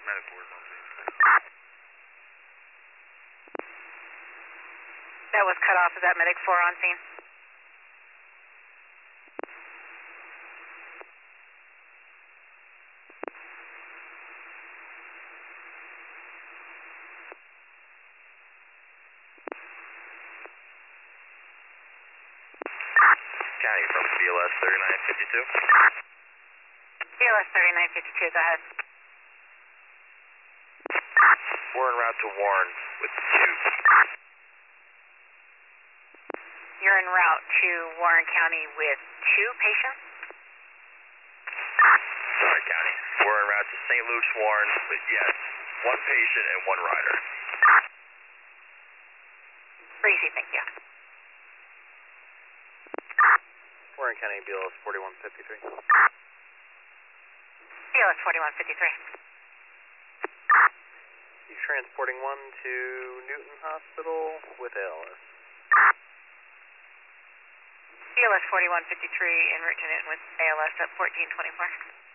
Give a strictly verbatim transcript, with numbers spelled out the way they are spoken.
Medic board on scene. That was cut off. Is that Medic four on scene? County from B L S thirty-nine fifty-two. B L S thirty-nine fifty-two, go ahead. We're en route to Warren with two. You're en route to Warren County with two patients? Sorry, County. We're en route to Saint Luke's Warren with, yes, one patient and one rider. Breezy, thank you. Warren County, B L S forty-one fifty-three. B L S forty-one fifty-three. You transporting one to Newton Hospital with A L S. B L S forty-one fifty-three en route to Newton with A L S at fourteen twenty-four.